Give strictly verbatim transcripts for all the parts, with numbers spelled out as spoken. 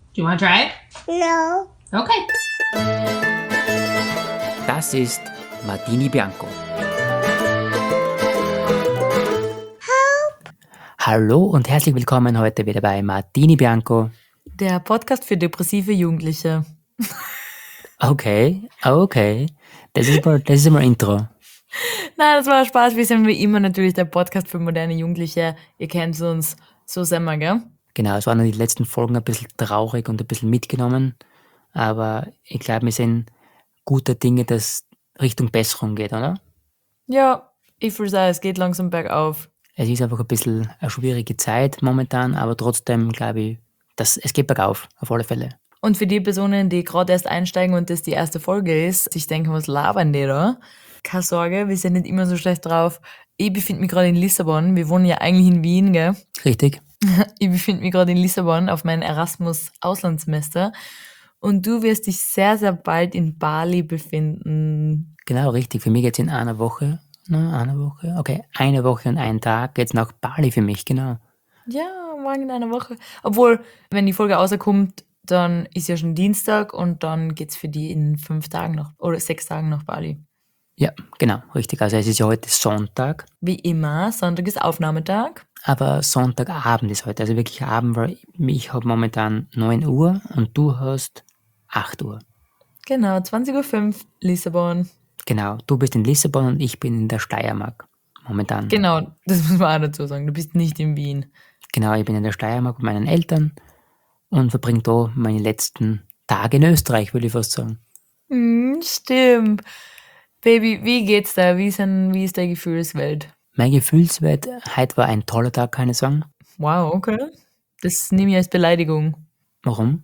Do you want to try it? No. Okay. Das ist Martini Bianco. Help. Hallo und herzlich willkommen heute wieder bei Martini Bianco. Der Podcast für depressive Jugendliche. Okay, okay. Das ist mal, das ist mal Intro. Nein, das war Spaß. Wir sind wie immer natürlich der Podcast für moderne Jugendliche. Ihr kennt uns, so sind wir, gell? Genau, es waren die letzten Folgen ein bisschen traurig und ein bisschen mitgenommen. Aber ich glaube, wir sind guter Dinge, dass Richtung Besserung geht, oder? Ja, ich würde sagen, es geht langsam bergauf. Es ist einfach ein bisschen eine schwierige Zeit momentan, aber trotzdem glaube ich, dass es geht bergauf, auf alle Fälle. Und für die Personen, die gerade erst einsteigen und das die erste Folge ist, sich denken, was labern die da? Keine Sorge, wir sind nicht immer so schlecht drauf. Ich befinde mich gerade in Lissabon. Wir wohnen ja eigentlich in Wien, gell? Richtig. Ich befinde mich gerade in Lissabon auf meinem Erasmus-Auslandssemester. Und du wirst dich sehr, sehr bald in Bali befinden. Genau, richtig. Für mich geht es in einer Woche. Na, eine Woche? Okay, eine Woche und einen Tag geht's nach Bali für mich, genau. Ja, morgen in einer Woche. Obwohl, wenn die Folge rauskommt, dann ist ja schon Dienstag und dann geht's für die in fünf Tagen noch oder sechs Tagen nach Bali. Ja, genau, richtig. Also es ist ja heute Sonntag, Wie immer, Sonntag ist Aufnahmetag. aber Sonntagabend ist heute. Also wirklich Abend, weil ich habe momentan neun Uhr und du hast acht Uhr. Genau, zwanzig Uhr fünf, Lissabon. Genau, du bist in Lissabon und ich bin in der Steiermark momentan. Genau, das muss man auch dazu sagen. Du bist nicht in Wien. Genau, ich bin in der Steiermark mit meinen Eltern und verbringe da meine letzten Tage in Österreich, würde ich fast sagen. Hm, stimmt. Baby, wie geht's da? Wie ist, denn, wie ist deine Gefühlswelt? Meine Gefühlswelt, heute war ein toller Tag, kann ich sagen. Wow, okay. Das nehme ich als Beleidigung. Warum?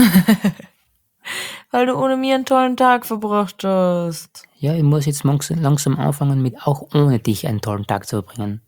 Weil du ohne mir einen tollen Tag verbracht hast. Ja, ich muss jetzt langsam, langsam anfangen, mit auch ohne dich einen tollen Tag zu verbringen.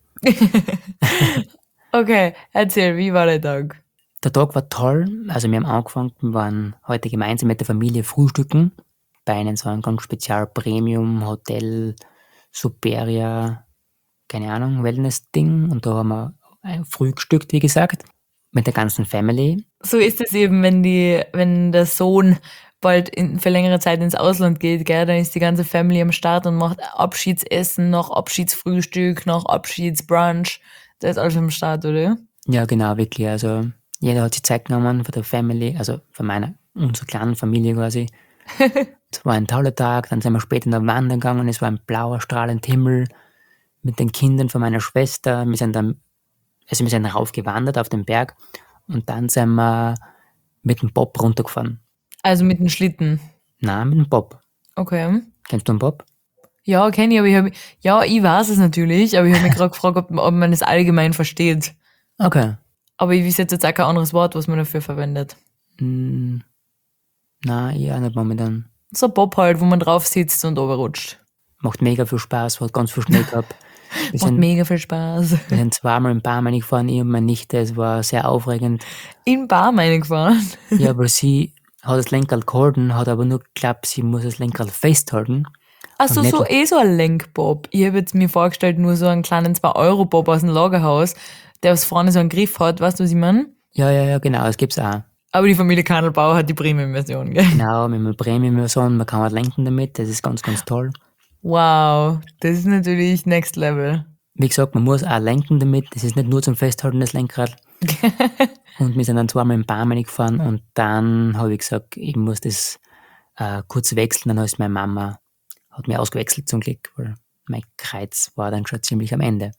Okay, erzähl, wie war der Tag? Der Tag war toll. Also wir haben angefangen, wir waren heute gemeinsam mit der Familie frühstücken. Bei einem so einem ganz spezial Premium Hotel Superia, keine Ahnung, Wellness-Ding. Und da haben wir ein frühstückt, wie gesagt, mit der ganzen Family. So ist es eben, wenn die, wenn der Sohn bald in, für längere Zeit ins Ausland geht, gell, dann ist die ganze Family am Start und macht Abschiedsessen, noch Abschiedsfrühstück, noch Abschiedsbrunch. Da ist alles am Start, oder? Ja, genau, wirklich. Also jeder hat sich Zeit genommen für der Family, also für meine, unsere kleinen Familie quasi. Es war ein toller Tag, dann sind wir später noch wandern gegangen, es war ein blauer, strahlender Himmel mit den Kindern von meiner Schwester. Wir sind dann, also wir sind raufgewandert auf den Berg und dann sind wir mit dem Bob runtergefahren. Also mit dem Schlitten. Nein, mit dem Bob. Okay. Kennst du den Bob? Ja, kenne ich, aber ich habe, ja, ich weiß es natürlich, aber ich habe mich gerade gefragt, ob, ob man es allgemein versteht. Okay. Aber ich weiß jetzt auch kein anderes Wort, was man dafür verwendet. Hm, nein, ich auch nicht momentan. So ein Bob halt, wo man drauf sitzt und runterrutscht. Macht mega viel Spaß, hat ganz viel Schnee gehabt. Wir Macht sind, mega viel Spaß. wir sind zweimal in Barmen gefahren, ich und meine Nichte, es war sehr aufregend. In Bar reingefahren. Ja, aber sie hat das Lenkrad gehalten, hat aber nur geglaubt, sie muss das Lenkrad festhalten. Also Und nicht- so eh so ein Lenkbob. Ich habe jetzt mir vorgestellt, nur so einen kleinen zwei Euro Bob aus dem Lagerhaus, der aus vorne so einen Griff hat, weißt du, was ich meine? Ja, ja, ja, genau, das gibt's auch. Aber die Familie Kandelbauer hat die Premium-Version, gell? Genau, mit einer Premium-Version, man kann was lenken damit, das ist ganz, ganz toll. Wow, das ist natürlich Next Level. Wie gesagt, man muss auch lenken damit, das ist nicht nur zum Festhalten, das Lenkrad. Und wir sind dann zweimal in Barmen gefahren und dann habe ich gesagt, ich muss das äh, kurz wechseln, dann ist meine Mama, hat mich ausgewechselt zum Glück, weil mein Kreuz war dann schon ziemlich am Ende.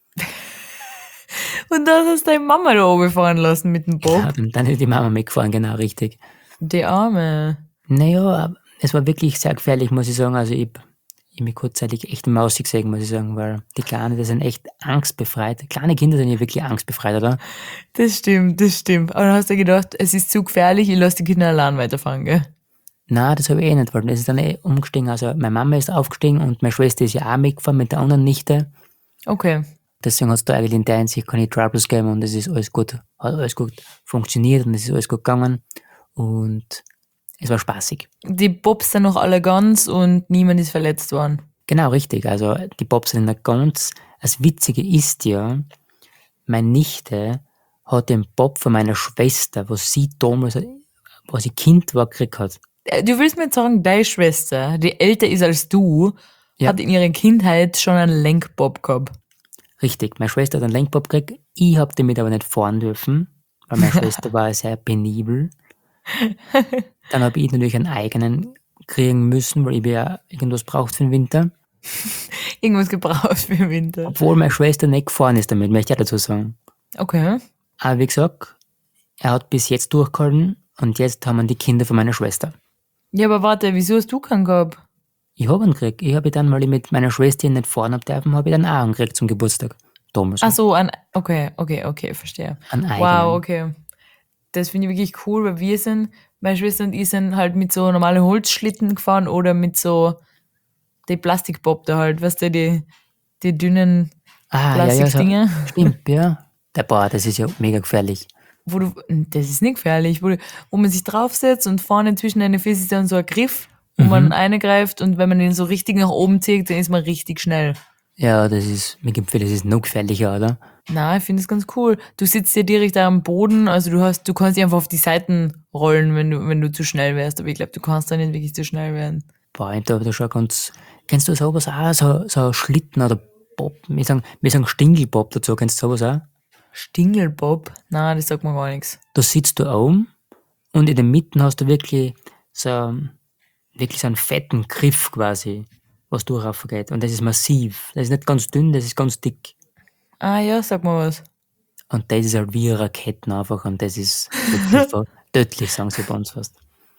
Und dann hast du deine Mama da oben fahren lassen mit dem Bob. Ja, und dann ist die Mama mitgefahren, genau, richtig. Die Arme. Naja, es war wirklich sehr gefährlich, muss ich sagen. Also ich, ich mich kurzzeitig echt im Maus gesehen, muss ich sagen, weil die Kleinen, die sind echt angstbefreit. Kleine Kinder sind ja wirklich angstbefreit, oder? Das stimmt, das stimmt. Aber dann hast du gedacht, es ist zu gefährlich, ich lasse die Kinder allein weiterfahren, gell? Nein, das habe ich eh nicht wollen. Es ist dann eh umgestiegen. Also meine Mama ist aufgestiegen und meine Schwester ist ja auch mitgefahren mit der anderen Nichte. Okay. Deswegen hat es da eigentlich in der Hinsicht keine Troubles gegeben und es ist alles gut, hat alles gut funktioniert und es ist alles gut gegangen und es war spaßig. Die Bobs sind noch alle ganz und niemand ist verletzt worden. Genau, richtig. Also die Bobs sind nicht ganz. Das Witzige ist ja, meine Nichte hat den Bob von meiner Schwester, was sie damals was ich Kind war, gekriegt hat. Äh, Du willst mir jetzt sagen, deine Schwester, die älter ist als du, Ja. hat in ihrer Kindheit schon einen Lenkbob gehabt. Richtig, meine Schwester hat einen Lenkbob gekriegt. Ich habe damit aber nicht fahren dürfen, weil meine Schwester war sehr penibel. Dann habe ich natürlich einen eigenen kriegen müssen, weil ich ja irgendwas braucht für den Winter. Irgendwas gebraucht für den Winter. Obwohl meine Schwester nicht gefahren ist damit, möchte ich auch dazu sagen. Okay. Aber wie gesagt, er hat bis jetzt durchgehalten und jetzt haben wir die Kinder von meiner Schwester. Ja, aber warte, wieso hast du keinen gehabt? Ich habe ihn gekriegt. Ich habe dann, weil ich mit meiner Schwester nicht fahren habe dürfen, habe ich dann auch einen gekriegt zum Geburtstag. Damals. Ach so, ein, okay, okay, okay, verstehe. Einen eigenen. Wow, okay. Das finde ich wirklich cool, weil wir sind, meine Schwester und ich sind halt mit so normalen Holzschlitten gefahren oder mit so die Plastikbob da halt, weißt du, die, die dünnen Ah, ja, ja, so, Plastikdinger, stimmt, ja. Der Boah, das ist ja mega gefährlich. wo du, das ist nicht gefährlich, wo, du, wo man sich draufsetzt und vorne zwischen deinen Füßen ist dann so ein Griff, wo Mhm. man eingreift und wenn man den so richtig nach oben zieht, dann ist man richtig schnell. Ja, das ist, mir gibt das ist noch gefährlicher, oder? Na, ich finde es ganz cool. Du sitzt ja direkt da am Boden, also du hast, du kannst dich einfach auf die Seiten rollen, wenn du, wenn du zu schnell wärst, aber ich glaube, du kannst da nicht wirklich zu schnell werden. Boah, ich glaube, da schon ganz. Kennst du sowas auch? So, so Schlitten oder Bob? Wir sagen, wir sagen Stingelbob dazu. Kennst du sowas auch? Stingelbob? Na, das sagt mir gar nichts. Da sitzt du oben und in der Mitte hast du wirklich so, wirklich so einen fetten Griff quasi, was durchauf geht. Und das ist massiv. Das ist nicht ganz dünn, das ist ganz dick. Ah ja, sag mal was. Und das ist halt wie Raketen einfach und das ist wirklich so tödlich, sagen sie bei uns fast.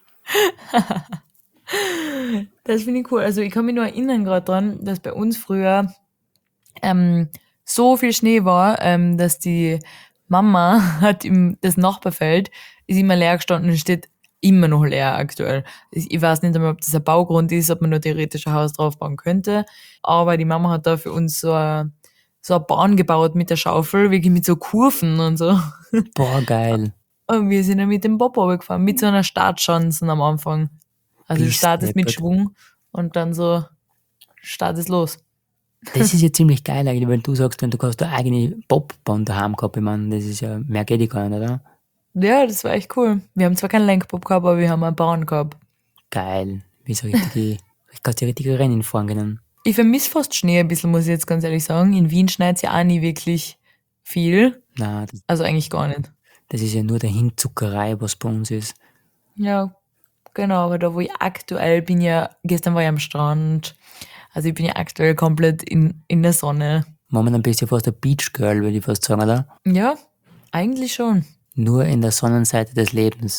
Das finde ich cool. Also ich kann mich nur erinnern gerade dran, dass bei uns früher ähm, so viel Schnee war, ähm, dass die Mama hat im das Nachbarfeld ist immer leer gestanden und steht immer noch leer aktuell. Ich ich weiß nicht einmal, ob das ein Baugrund ist, ob man nur theoretisch ein Haus draufbauen könnte, aber die Mama hat da für uns so eine, so eine Bahn gebaut mit der Schaufel, wirklich mit so Kurven und so. Boah, geil. Und wir sind dann mit dem Bob runtergefahren, mit so einer Startschanze am Anfang. Also du Bist startest mit deppert. Schwung und dann so startest los. Das ist ja ziemlich geil eigentlich, wenn du sagst, wenn du hast eine eigene Bobbahn daheim gehabt. Ich meine, das ist ja, mehr geht ich gar nicht, oder? Ja, das war echt cool. Wir haben zwar keinen Lenkbob gehabt, aber wir haben einen Bahn gehabt. Geil. Wie so richtige, ich kann die richtige Rennen fahren können. Ich vermisse fast Schnee ein bisschen, muss ich jetzt ganz ehrlich sagen. In Wien schneit es ja auch nie wirklich viel. Nein, das, Also eigentlich gar nicht. das ist ja nur der Hinzuckerei, was bei uns ist. Ja, genau. Aber da, wo ich aktuell bin, ja, gestern war ich am Strand. Also ich bin ja aktuell komplett in, in der Sonne. Momentan bist du ja fast ein Beach Girl, würde ich fast sagen, oder? Ja, eigentlich schon. Nur in der Sonnenseite des Lebens.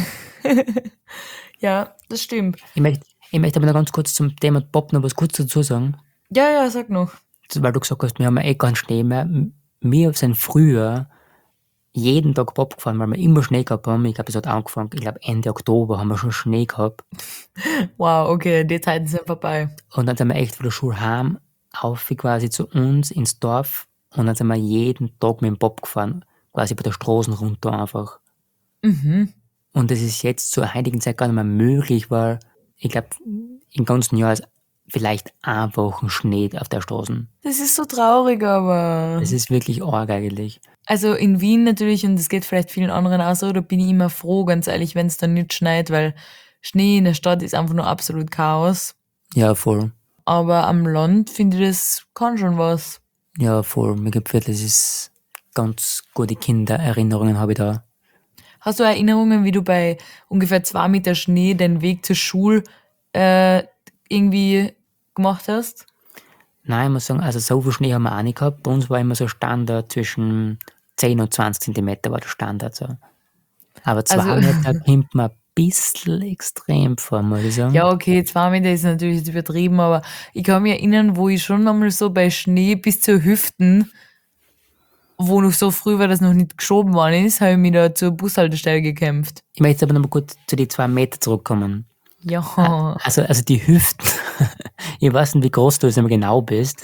Ja, das stimmt. Ich möchte, ich möchte aber noch ganz kurz zum Thema Bob noch was kurz dazu sagen. Ja, ja, sag noch. Weil du gesagt hast, wir haben ja eh keinen Schnee mehr. M- Wir sind früher jeden Tag Bob gefahren, weil wir immer Schnee gehabt haben. Ich glaube, das hat angefangen, ich glaube Ende Oktober haben wir schon Schnee gehabt. Wow, okay, die Zeiten sind vorbei. Und dann sind wir echt von der Schule heim, auf quasi zu uns ins Dorf. Und dann sind wir jeden Tag mit dem Bob gefahren, quasi bei der Straße runter einfach. Mhm. Und das ist jetzt zur heutigen Zeit gar nicht mehr möglich, weil ich glaube, im ganzen Jahr ist vielleicht eine Woche Schnee auf der Straße. Das ist so traurig, aber. Das ist wirklich arg eigentlich. Also in Wien natürlich, und das geht vielleicht vielen anderen auch so, da bin ich immer froh, ganz ehrlich, wenn es dann nicht schneit, weil Schnee in der Stadt ist einfach nur absolut Chaos. Ja, voll. Aber am Land finde ich, das kann schon was. Ja, voll. Mir gefällt, das ist ganz gute Kindererinnerungen habe ich da. Hast du Erinnerungen, wie du bei ungefähr zwei Meter Schnee den Weg zur Schule äh, irgendwie gemacht hast? Nein, ich muss sagen, also so viel Schnee haben wir auch nicht gehabt. Bei uns war immer so Standard zwischen zehn und zwanzig Zentimeter war der Standard so. Aber zwei Also- Meter kommt mir ein bisschen extrem vor, muss ich sagen. Ja, okay, zwei Meter ist natürlich jetzt übertrieben, aber ich kann mich erinnern, wo ich schon einmal so bei Schnee bis zur Hüften, wo noch so früh war, dass noch nicht geschoben worden ist, habe ich mich da zur Bushaltestelle gekämpft. Ich möchte aber noch mal kurz zu den zwei Meter zurückkommen. Ja, Also, also die Hüften, ich weiß nicht, wie groß du jetzt immer genau bist.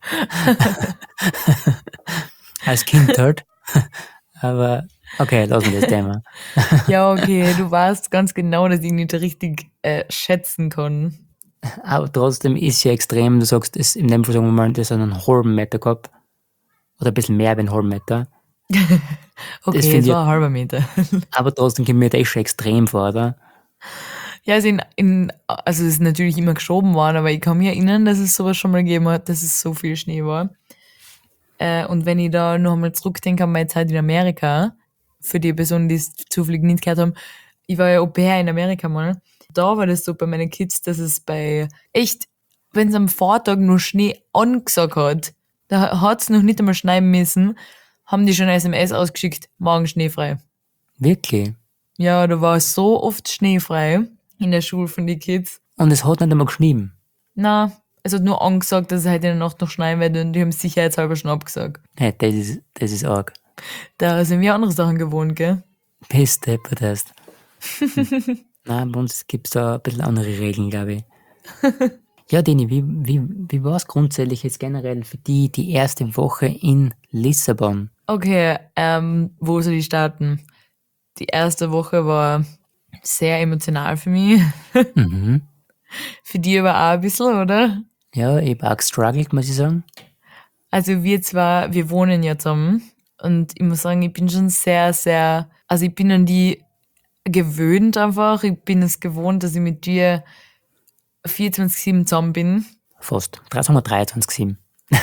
Als Kind halt. Aber okay, lassen wir das Thema. ja, okay, du weißt ganz genau, dass ich nicht richtig äh, schätzen kann. Aber trotzdem ist ja extrem, du sagst, es, in dem Fall sagen wir mal, das hat einen halben Meter gehabt. Oder ein bisschen mehr wie einen halben Meter. Okay, Das es finde ich, war ein halber Meter. aber trotzdem kommt mir das schon extrem vor, oder? Ja, also, in, in, also es ist natürlich immer geschoben worden, aber ich kann mich erinnern, dass es sowas schon mal gegeben hat, dass es so viel Schnee war. Äh, und wenn ich da noch einmal zurückdenke an meine Zeit in Amerika, für die Personen, die es zufällig nicht gehört haben, ich war ja Au pair in Amerika mal. Da war das so bei meinen Kids, dass es bei echt, wenn es am Vortag nur Schnee angesagt hat, da hat es noch nicht einmal schneien müssen, haben die schon eine S M S ausgeschickt, morgen schneefrei. Wirklich. Ja, da war so oft schneefrei in der Schule von den Kids. Und es hat nicht einmal geschrieben. Na, es hat nur angesagt, dass es heute in der Nacht noch schneien wird und die haben es sicherheitshalber schon abgesagt. Hey, das ist, das ist arg. Da sind wir andere Sachen gewohnt, gell? Bist deppert hast. Hm. Nein, bei uns gibt es da ein bisschen andere Regeln, glaube ich. Ja, Deni, wie, wie, wie war es grundsätzlich jetzt generell für die, die erste Woche in Lissabon? Okay, ähm, wo soll ich starten? Die erste Woche war sehr emotional für mich. Mhm. Für die aber auch ein bisschen, oder? Ja, ich habe auch gestruggelt, muss ich sagen. Also wir zwar, wir wohnen ja zusammen und ich muss sagen, ich bin schon sehr, sehr, also ich bin an die gewöhnt einfach. Ich bin es gewohnt, dass ich mit dir vierundzwanzig sieben zusammen bin. Fast. Sagen wir dreiundzwanzig sieben.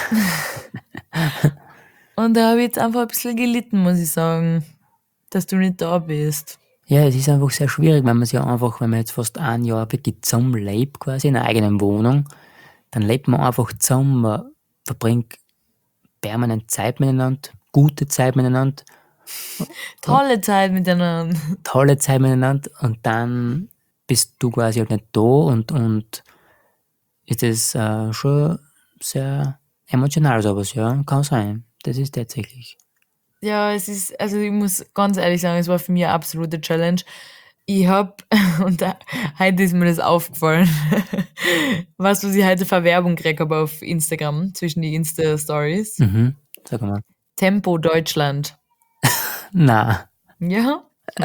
Und da habe ich jetzt einfach ein bisschen gelitten, muss ich sagen, dass du nicht da bist. Ja, es ist einfach sehr schwierig, wenn man sich einfach, wenn man jetzt fast ein Jahr wirklich zusammen lebt, quasi in einer eigenen Wohnung, dann lebt man einfach zusammen, man verbringt permanent Zeit miteinander, gute Zeit miteinander, Tolle Zeit miteinander. tolle Zeit miteinander und dann bist du quasi halt nicht da und, und ist das äh, schon sehr emotional sowas, ja, kann sein. Das ist tatsächlich. Ja, es ist, also ich muss ganz ehrlich sagen, es war für mich eine absolute Challenge. Ich hab, und da, heute ist mir das aufgefallen, was, was ich heute für Werbung gekriegt habe auf Instagram, zwischen die Insta-Stories. Mhm, sag mal. Tempo Deutschland. Na, Ja.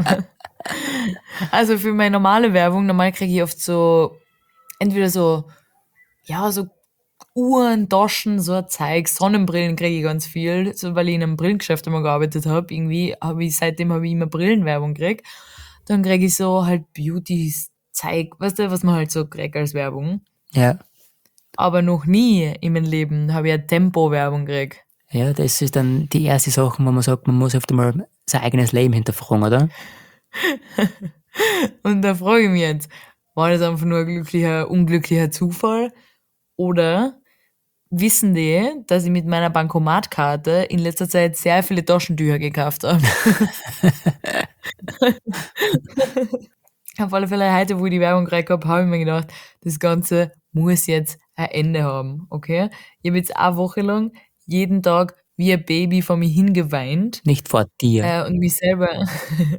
Also für meine normale Werbung, normal kriege ich oft so, entweder so, ja, so Uhren, Taschen, so ein Zeug, Sonnenbrillen kriege ich ganz viel, so, weil ich in einem Brillengeschäft immer gearbeitet habe. Irgendwie habe ich, seitdem habe ich immer Brillenwerbung gekriegt. Dann kriege ich so halt Beauty-Zeug, weißt du, was man halt so kriegt als Werbung. ja. Aber noch nie in meinem Leben habe ich eine Tempo-Werbung gekriegt. Ja, das ist dann die erste Sache, wo man sagt, man muss oft einmal sein eigenes Leben hinterfragen, oder? Und da frage ich mich jetzt, war das einfach nur ein glücklicher, unglücklicher Zufall? Oder wissen die, dass ich mit meiner Bankomatkarte in letzter Zeit sehr viele Taschentücher gekauft habe? Auf alle Fälle heute, wo ich die Werbung gekriegt habe, habe ich mir gedacht, das Ganze muss jetzt ein Ende haben, okay? Ich habe jetzt eine Woche lang jeden Tag wie ein Baby vor mir hingeweint Nicht vor dir. äh, und mich selber...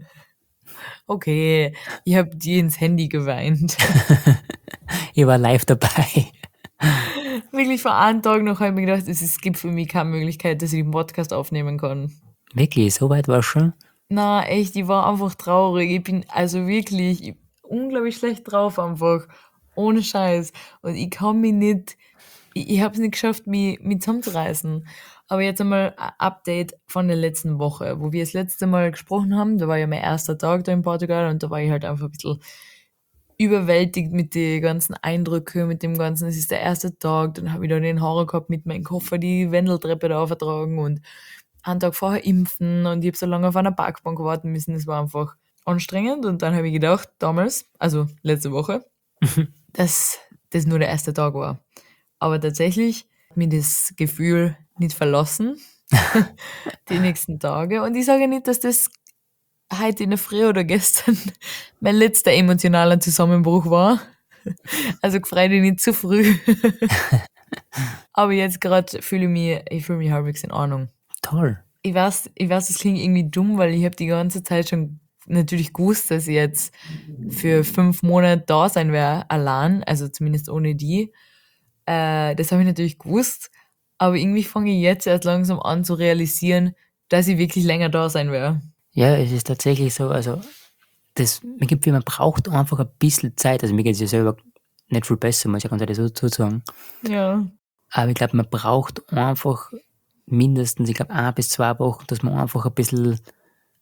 Okay, ich habe dir ins Handy geweint. Ich war live dabei. Wirklich vor einem Tag noch habe ich mir gedacht, es, es gibt für mich keine Möglichkeit, dass ich den Podcast aufnehmen kann. Wirklich, so weit war schon? Na, echt, ich war einfach traurig. Ich bin also wirklich ich, unglaublich schlecht drauf einfach. Ohne Scheiß. Und ich kann mich nicht, ich, ich habe es nicht geschafft, mich, mich zusammenzureißen. Aber jetzt einmal ein Update von der letzten Woche, wo wir das letzte Mal gesprochen haben. Da war ja mein erster Tag da in Portugal und da war ich halt einfach ein bisschen überwältigt mit den ganzen Eindrücken, mit dem ganzen, es ist der erste Tag, dann habe ich da den Horror gehabt mit meinem Koffer, die Wendeltreppe da aufgetragen und einen Tag vorher impfen und ich habe so lange auf einer Parkbank warten müssen, das war einfach anstrengend und dann habe ich gedacht, damals, also letzte Woche, dass das nur der erste Tag war. Aber tatsächlich hat mir das Gefühl nicht verlassen, die nächsten Tage und ich sage nicht, dass das heute in der Früh oder gestern mein letzter emotionaler Zusammenbruch war. Also freu dich nicht zu früh. Aber jetzt gerade fühle ich mich, ich fühle mich halbwegs in Ordnung. Toll. Ich weiß, ich weiß, das klingt irgendwie dumm, weil ich habe die ganze Zeit schon natürlich gewusst, dass ich jetzt für fünf Monate da sein werde, allein, also zumindest ohne die. Äh, das habe ich natürlich gewusst, aber irgendwie fange ich jetzt erst langsam an zu realisieren, dass ich wirklich länger da sein werde. Ja, es ist tatsächlich so, also das, man gibt, man braucht einfach ein bisschen Zeit. Also mir geht es ja selber nicht viel besser, muss ich ganz ehrlich so dazu sagen. Ja. Aber ich glaube, man braucht einfach mindestens, ich glaube, ein bis zwei Wochen, dass man einfach ein bisschen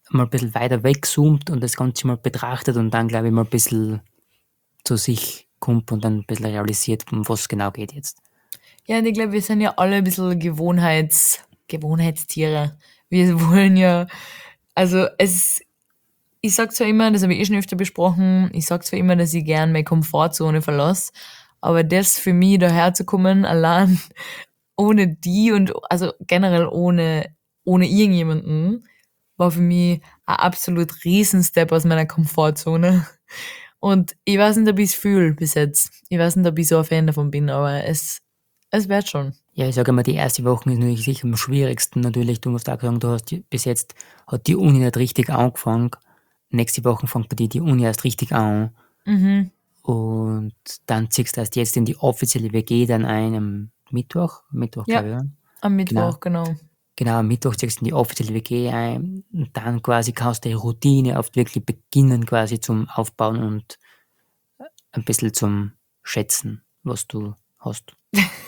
mal ein bisschen weiter wegzoomt und das Ganze mal betrachtet und dann, glaube ich, mal ein bisschen zu sich kommt und dann ein bisschen realisiert, um was es genau geht jetzt. Ja, und ich glaube, wir sind ja alle ein bisschen Gewohnheits, Gewohnheitstiere. Wir wollen ja, also es, ich sag zwar immer, das habe ich eh schon öfter besprochen, ich sag zwar immer, dass ich gern meine Komfortzone verlasse, aber das für mich daherzukommen, allein ohne die und also generell ohne, ohne irgendjemanden, war für mich ein absolut Riesenstep aus meiner Komfortzone. Und ich weiß nicht, ob ich es fühle bis jetzt. Ich weiß nicht, ob ich so ein Fan davon bin, aber es, es wird schon. Ja, ich sage immer, die erste Woche ist natürlich sicher am schwierigsten. Natürlich, du musst auch sagen, du hast die- bis jetzt hat die Uni nicht richtig angefangen. Nächste Woche fängt bei dir die Uni erst richtig an. Mhm. Und dann ziehst du erst jetzt in die offizielle W G dann ein am Mittwoch. Mittwoch, Ja, glaube ich, ja. am Genau. Mittwoch, genau. Genau, am Mittwoch ziehst du in die offizielle W G ein. Und dann quasi kannst du die Routine oft wirklich beginnen, quasi zum Aufbauen und ein bisschen zum Schätzen, was du hast.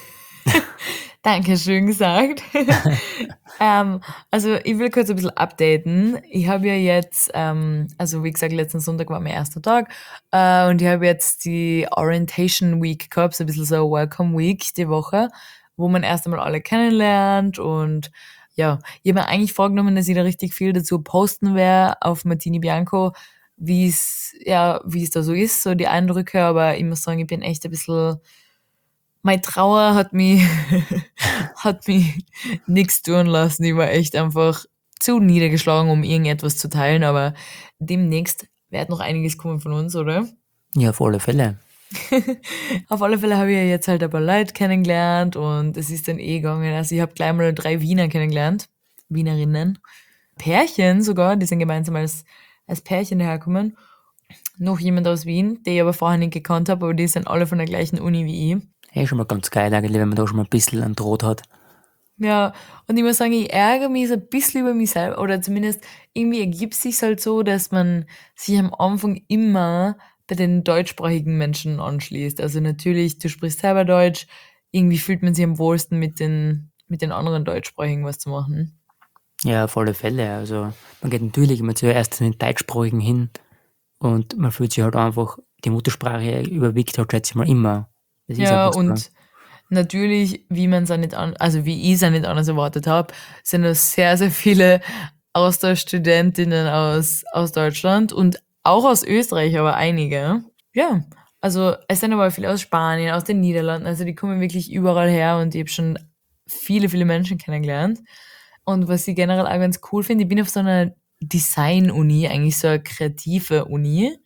Danke, schön gesagt. ähm, also ich will kurz ein bisschen updaten. Ich habe ja jetzt, ähm, also wie gesagt, letzten Sonntag war mein erster Tag äh, und ich habe jetzt die Orientation Week gehabt, so ein bisschen so Welcome Week die Woche, wo man erst einmal alle kennenlernt und ja, ich habe mir eigentlich vorgenommen, dass ich da richtig viel dazu posten werde auf Martini Bianco, wie es ja, wie es da so ist, so die Eindrücke, aber ich muss sagen, ich bin echt ein bisschen meine Trauer hat mich, hat mich nichts tun lassen. Ich war echt einfach zu niedergeschlagen, um irgendetwas zu teilen, aber demnächst wird noch einiges kommen von uns, oder? Ja, auf alle Fälle. Auf alle Fälle habe ich ja jetzt halt ein paar Leute kennengelernt und es ist dann eh gegangen. Also ich habe gleich mal drei Wiener kennengelernt, Wienerinnen. Pärchen sogar, die sind gemeinsam als, als Pärchen hergekommen. Noch jemand aus Wien, den ich aber vorher nicht gekannt habe, aber die sind alle von der gleichen Uni wie ich. Eh schon mal ganz geil eigentlich, wenn man da schon mal ein bisschen einen Draht hat. Ja, und ich muss sagen, ich ärgere mich so ein bisschen über mich selber, oder zumindest irgendwie ergibt es sich halt so, dass man sich am Anfang immer bei den deutschsprachigen Menschen anschließt. Also natürlich, du sprichst selber Deutsch, irgendwie fühlt man sich am wohlsten mit den, mit den anderen Deutschsprachigen was zu machen. Ja, auf alle Fälle. Also man geht natürlich immer zuerst zu den Deutschsprachigen hin und man fühlt sich halt einfach, die Muttersprache überwiegt halt, schätze ich mal, immer. Das ist Ja, einfach so. und natürlich, wie man es auch nicht an, also wie ich es auch nicht anders erwartet habe, sind es sehr, sehr viele Austauschstudentinnen aus, aus Deutschland und auch aus Österreich, aber einige. Ja, also es sind aber viele aus Spanien, aus den Niederlanden, also die kommen wirklich überall her und ich habe schon viele, viele Menschen kennengelernt. Und was ich generell auch ganz cool finde, ich bin auf so einer Design-Uni, eigentlich so eine kreative Uni.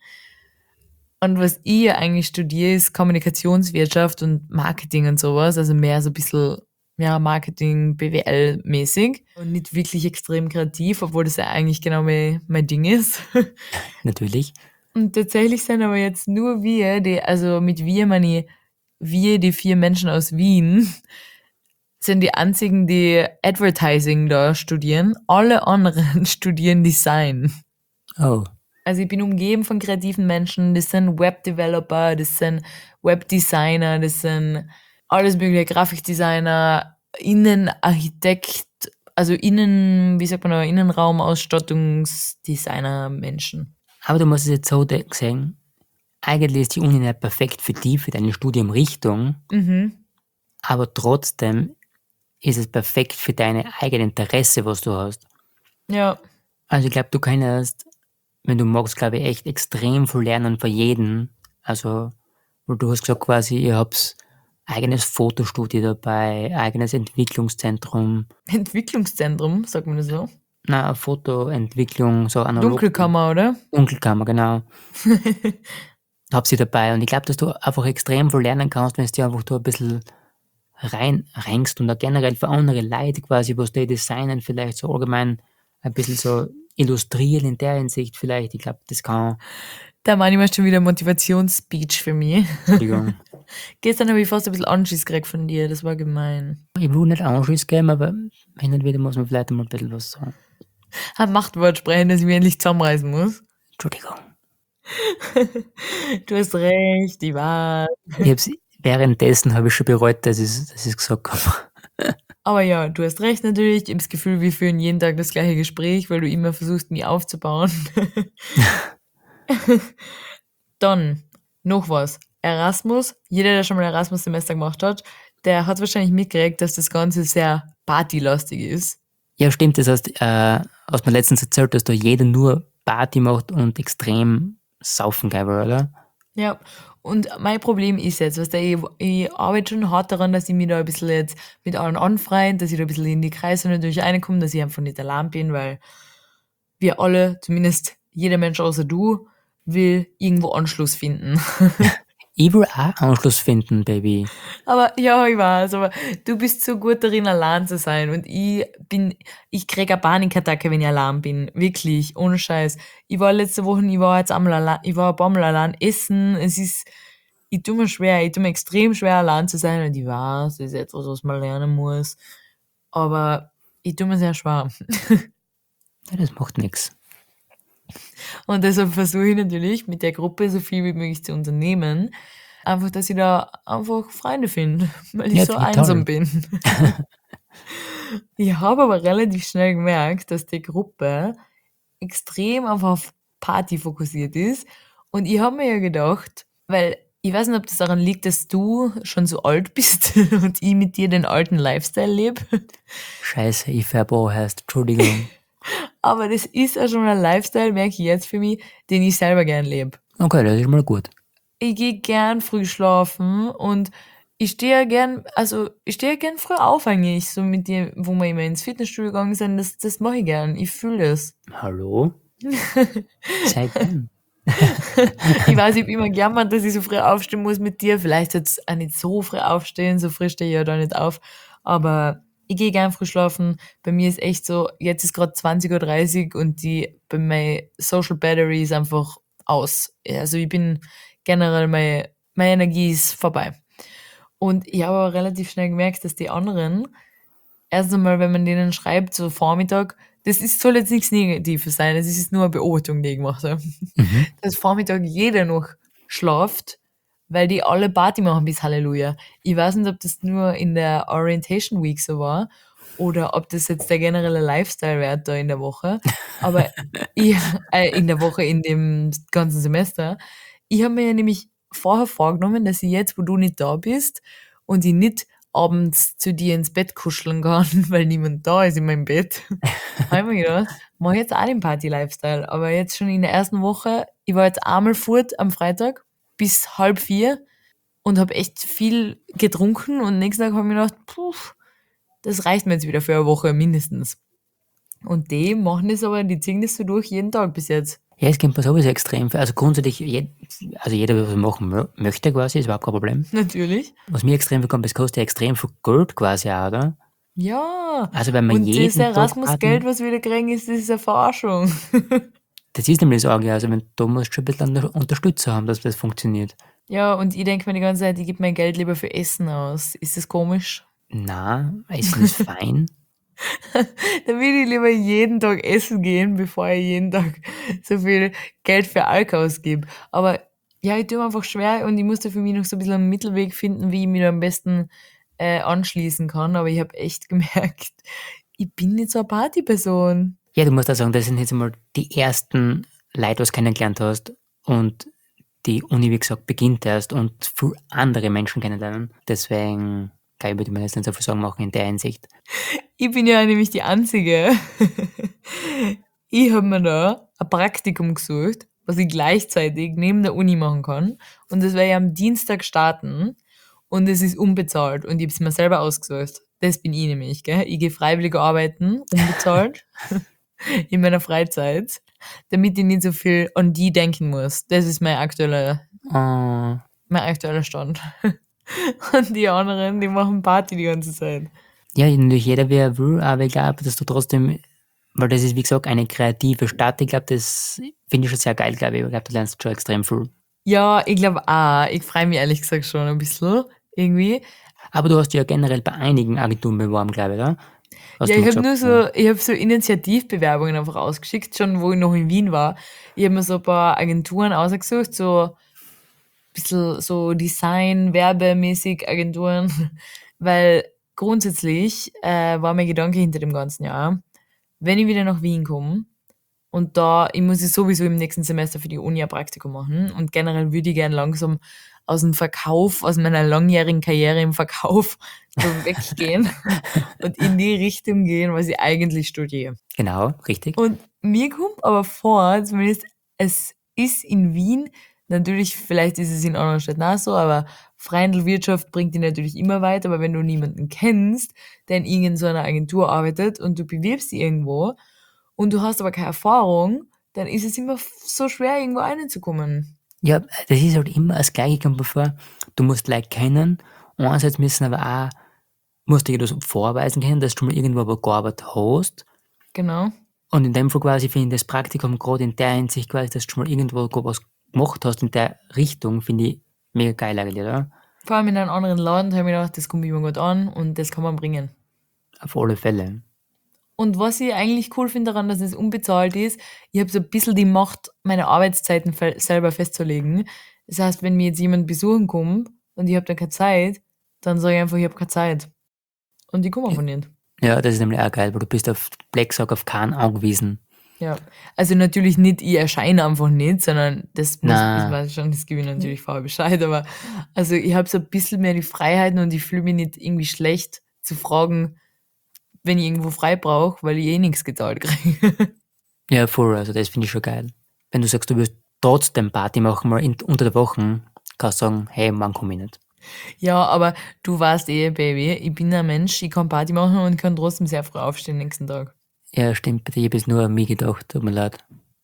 Und was ich ja eigentlich studiere, ist Kommunikationswirtschaft und Marketing und sowas. Also mehr so ein bisschen, ja, Marketing, B W L-mäßig. Und nicht wirklich extrem kreativ, obwohl das ja eigentlich genau mein, mein Ding ist. Natürlich. Und tatsächlich sind aber jetzt nur wir, die, also mit wir meine ich, wir, die vier Menschen aus Wien, sind die einzigen, die Advertising da studieren. Alle anderen studieren Design. Oh, Also ich bin umgeben von kreativen Menschen, das sind Webdeveloper, das sind Webdesigner, das sind alles mögliche, Grafikdesigner, Innenarchitekt, also Innen, wie sagt man da, Innenraumausstattungsdesigner Menschen. aber du musst es jetzt so de- sehen, eigentlich ist die Uni nicht perfekt für dich, für deine Studiumrichtung, Mhm. aber trotzdem ist es perfekt für deine eigene Interesse, was du hast. Ja, Also ich glaube, du kannst, wenn du magst, glaube ich, echt extrem viel lernen von jedem. Also, weil du hast gesagt quasi, ihr habt eigenes Fotostudio dabei, eigenes Entwicklungszentrum, Entwicklungszentrum, sagt man das so. na, Fotoentwicklung, so analog. Dunkelkammer, oder? Dunkelkammer, genau. Hab sie dabei und ich glaube, dass du einfach extrem viel lernen kannst, wenn du dir einfach da ein bisschen rein reingst und auch generell für andere Leute quasi, was die designen, vielleicht so allgemein ein bisschen so illustrieren in der Hinsicht vielleicht. Ich glaube, das kann, Da meine ich mal schon wieder Motivationsspeech für mich. Entschuldigung, Gestern habe ich fast ein bisschen Anschiss gekriegt von dir, das war gemein. ich will nicht Anschiss geben, aber hin und wieder muss man vielleicht mal ein bisschen was sagen. Ein Machtwort sprechen, das ich mir endlich zusammenreißen muss. Entschuldigung. Du hast recht, ich weiß. Ich hab's, währenddessen habe ich schon bereut, dass ich dass ich's gesagt habe. Aber ja, du hast recht natürlich. Ich habe das Gefühl, wir führen jeden Tag das gleiche Gespräch, weil du immer versuchst, mich aufzubauen. Dann noch was. Erasmus. Jeder, der schon mal Erasmus-Semester gemacht hat, der hat wahrscheinlich mitgekriegt, dass das Ganze sehr partylastig ist. Ja, stimmt, das heißt, äh, hast mir letztens erzählt, dass da jeder nur Party macht und extrem saufen geil war, oder? Ja, und mein Problem ist jetzt, weißt du, ich, ich arbeite schon hart daran, dass ich mich da ein bisschen jetzt mit allen anfreie, dass ich da ein bisschen in die Kreise natürlich reinkomme, dass ich einfach nicht allein bin, weil wir alle, zumindest jeder Mensch außer du, will irgendwo Anschluss finden. Ich will auch Anschluss finden, Baby. Aber ja, ich weiß, aber du bist so gut darin, allein zu sein. Und ich bin, ich krieg eine Panikattacke, wenn ich allein bin. Wirklich, ohne Scheiß. Ich war letzte Woche, ich war jetzt einmal allein, ich war ein paar Mal allein essen. Es ist, ich tue mir schwer, ich tue mir extrem schwer, allein zu sein. Und ich weiß, das ist etwas, was man lernen muss. Aber ich tue mir sehr schwer. Ja, das macht nichts. Und deshalb versuche ich natürlich, mit der Gruppe so viel wie möglich zu unternehmen. Einfach, dass ich da einfach Freunde finde, weil ich Ja, so finde ich einsam toll. bin. Ich habe aber relativ schnell gemerkt, dass die Gruppe extrem einfach auf Party fokussiert ist. Und ich habe mir ja gedacht, weil ich weiß nicht, ob das daran liegt, dass du schon so alt bist und ich mit dir den alten Lifestyle lebe. Scheiße, ich verbo heißt, Entschuldigung. Aber das ist ja schon ein Lifestyle, merke ich jetzt für mich, den ich selber gern lebe. Okay, das ist mal gut. Ich gehe gern früh schlafen und ich stehe ja gern, also ich stehe ja gern früh auf eigentlich, so mit dir, wo wir immer ins Fitnessstudio gegangen sind, das, das mache ich gern, ich fühle das. Hallo? Sei gern. Ich weiß, ich habe immer gejammert, dass ich so früh aufstehen muss mit dir, vielleicht jetzt auch nicht so früh aufstehen, so früh stehe ich ja da nicht auf, aber ich gehe gern früh schlafen, bei mir ist echt so, jetzt ist gerade zwanzig Uhr dreißig und die, bei meiner Social Battery ist einfach aus, also ich bin generell, meine, meine Energie ist vorbei. Und ich habe aber relativ schnell gemerkt, dass die anderen, erst einmal, wenn man denen schreibt, so Vormittag, das ist, soll jetzt nichts Negatives sein, das ist nur eine Beobachtung, die ich gemacht habe, Mhm. dass Vormittag jeder noch schlaft, weil die alle Party machen bis Halleluja. Ich weiß nicht, ob das nur in der Orientation Week so war oder ob das jetzt der generelle Lifestyle wird da in der Woche, aber ich, äh, in der Woche, in dem ganzen Semester, ich habe mir ja nämlich vorher vorgenommen, dass ich jetzt, wo du nicht da bist und ich nicht abends zu dir ins Bett kuscheln kann, weil niemand da ist in meinem Bett, habe ich mir gedacht, mach jetzt auch den Party-Lifestyle. Aber jetzt schon in der ersten Woche, ich war jetzt einmal fort am Freitag bis halb vier und habe echt viel getrunken und nächsten Tag habe ich mir gedacht, puh, das reicht mir jetzt wieder für eine Woche mindestens. Und die machen das aber, die ziehen das so durch jeden Tag bis jetzt. Ja, es gibt mir sowieso extrem viel. Also grundsätzlich, je, also jeder, der was machen mö- möchte quasi, ist überhaupt kein Problem. Natürlich. Was mir extrem viel kommt, das kostet ja extrem viel Geld quasi auch, oder? Ja. Also wenn man Und das jeden Tag Erasmus-Geld, Party, was wir da kriegen, ist, das ist eine Verarschung. das ist nämlich so, ja, also wenn, da musst du schon ein bisschen Unter- Unterstützer haben, dass das funktioniert. Ja, und ich denke mir die ganze Zeit, ich gebe mein Geld lieber für Essen aus. Ist das komisch? Na, Essen ist fein. Dann will ich lieber jeden Tag essen gehen, bevor ich jeden Tag so viel Geld für Alkohol ausgebe. Aber ja, ich tue mir einfach schwer und ich musste für mich noch so ein bisschen einen Mittelweg finden, wie ich mich da am besten äh, anschließen kann. Aber ich habe echt gemerkt, ich bin nicht so eine Partyperson. Ja, du musst auch sagen, das sind jetzt einmal die ersten Leute, was du kennengelernt hast und die Uni, wie gesagt, beginnt erst und viele andere Menschen kennenlernen. Deswegen kann ich würde mir jetzt nicht so viel Sorgen machen in der Hinsicht. Ich bin ja nämlich die Einzige. Ich habe mir da ein Praktikum gesucht, was ich gleichzeitig neben der Uni machen kann. Und das werde ich am Dienstag starten. Und es ist unbezahlt. Und ich habe es mir selber ausgesucht. Das bin ich nämlich, gell? Ich gehe freiwillig arbeiten, unbezahlt, in meiner Freizeit, damit ich nicht so viel an die denken muss. Das ist mein aktueller, Oh, mein aktueller Stand. Und die anderen, die machen Party die ganze Zeit. ja, natürlich jeder, wie er will, aber ich glaube, dass du trotzdem, weil das ist, wie gesagt, eine kreative Stadt, ich glaube, das finde ich schon sehr geil, glaube ich. Ich glaube, du lernst schon extrem viel. Ja, ich glaube auch. Ich freue mich ehrlich gesagt schon ein bisschen, irgendwie. Aber du hast dich ja generell bei einigen Agenturen beworben, glaube ich, oder? Hast Ja, du ich habe gesagt, nur so, ich habe so Initiativbewerbungen einfach ausgeschickt, schon wo ich noch in Wien war. Ich habe mir so ein paar Agenturen ausgesucht, so ein bisschen so Design, Werbemäßig Agenturen, weil grundsätzlich äh, war mein Gedanke hinter dem ganzen Jahr, wenn ich wieder nach Wien komme und da, ich muss ich sowieso im nächsten Semester für die Uni ein Praktikum machen und generell würde ich gerne langsam aus dem Verkauf, aus meiner langjährigen Karriere im Verkauf so weggehen und in die Richtung gehen, was ich eigentlich studiere. Genau, richtig. Und mir kommt aber vor, zumindest es ist in Wien, natürlich, vielleicht ist es in anderen Städten auch so, aber Freihandelwirtschaft bringt dich natürlich immer weiter, aber wenn du niemanden kennst, der in irgendeiner Agentur arbeitet und du bewirbst dich irgendwo und du hast aber keine Erfahrung, dann ist es immer f- so schwer, irgendwo reinzukommen. Ja, das ist halt immer das Gleiche, kommt mir vor. Du musst Leute kennen. Einerseits müssen aber auch, musst du dir das vorweisen können, dass du mal irgendwo aber gearbeitet hast. Genau. Und in dem Fall quasi finde ich das Praktikum gerade in der Hinsicht quasi, dass du mal irgendwo go- was gemacht hast in der Richtung, finde ich mega geil eigentlich, oder? Vor allem in einem anderen Laden habe ich mir gedacht, das kommt immer gut an und das kann man bringen. Auf alle Fälle. Und was ich eigentlich cool finde daran, dass es unbezahlt ist, ich habe so ein bisschen die Macht, meine Arbeitszeiten fe- selber festzulegen. Das heißt, wenn mir jetzt jemand besuchen kommt und ich habe dann keine Zeit, dann sage ich einfach, ich habe keine Zeit. Und die kommen einfach nicht. Ja, das ist nämlich auch geil, weil du bist auf Blacksack auf keinen angewiesen. Ja. Also natürlich nicht, ich erscheine einfach nicht, sondern das muss, das Nein. weiß ich schon, das gebe ich natürlich vorher Bescheid, aber also ich habe so ein bisschen mehr die Freiheiten und ich fühle mich nicht irgendwie schlecht zu fragen, wenn ich irgendwo frei brauche, weil ich eh nichts gezahlt kriege. Ja, voll, also das finde ich schon geil. Wenn du sagst, du willst trotzdem Party machen, mal in, unter der Woche, kannst du sagen, hey, wann komme ich nicht? Ja, aber du weißt eh, Baby, ich bin ein Mensch, ich kann Party machen und kann trotzdem sehr früh aufstehen nächsten Tag. Ja, stimmt, bei dir habe ich nur an mich gedacht, tut mir leid.